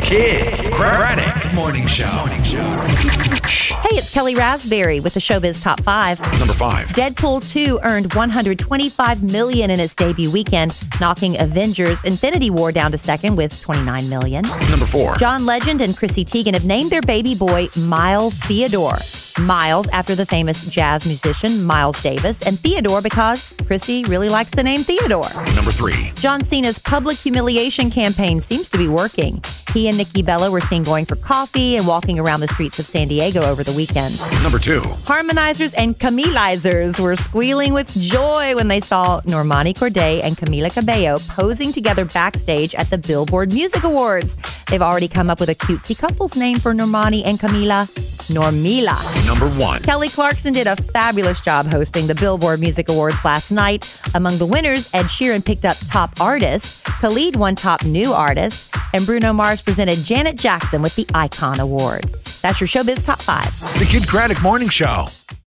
Kid Craddock Morning Show. Hey, it's Kelly Raspberry with the Showbiz Top 5. Number 5. Deadpool 2 earned $125 million in its debut weekend, knocking Avengers Infinity War down to second with $29 million. Number 4. John Legend and Chrissy Teigen have named their baby boy Miles Theodore. Miles after the famous jazz musician Miles Davis, and Theodore because Chrissy really likes the name Theodore. Number 3. John Cena's public humiliation campaign seems to be working. He and Nikki Bella were seen going for coffee and walking around the streets of San Diego over the weekend. Number 2. Harmonizers and Camilizers were squealing with joy when they saw Normani Corday and Camila Cabello posing together backstage at the Billboard Music Awards. They've already come up with a cutesy couple's name for Normani and Camila, Normila. Number 1. Kelly Clarkson did a fabulous job hosting the Billboard Music Awards last night. Among the winners, Ed Sheeran picked up Top Artist, Khalid won Top New Artist, and Bruno Mars presented Janet Jackson with the Icon Award. That's your Showbiz Top 5. The Kid Craddock Morning Show.